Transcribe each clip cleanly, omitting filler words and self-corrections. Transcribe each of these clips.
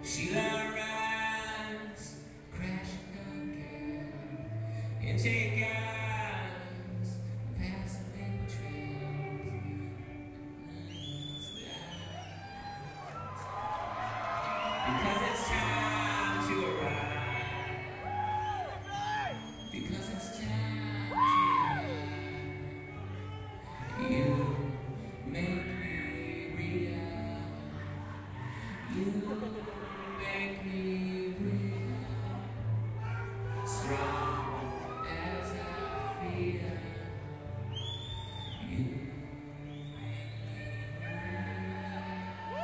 Sheila rides, crashing again, and take eyes, passing in the trails. Because it's time to arrive. Because it's time to arrive. You make me real. You make me real, strong as I feel. You make me real.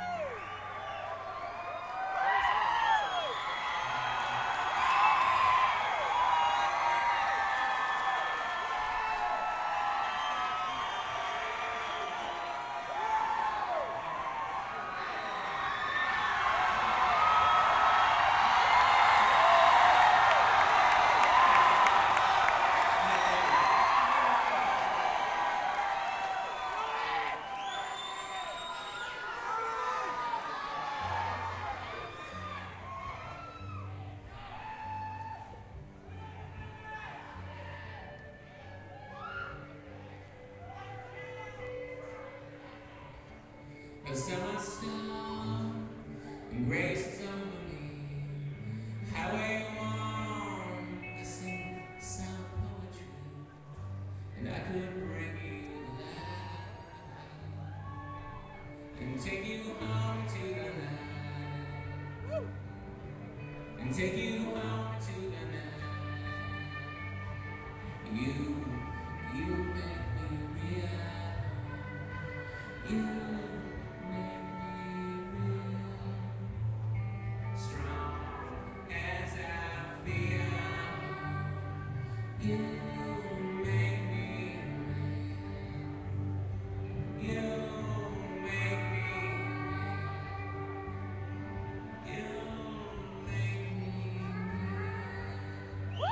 A summer storm and grace is on me. Highway one, I sing some poetry, and I could bring you alive and take you home to the night, and take you home to the night. You make me real. You You make me real. You make me real. You make me real.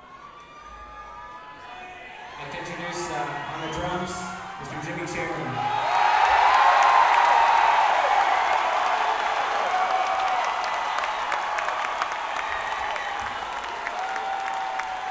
I'd like to introduce on the drums, Mr. Jimmy Cherry.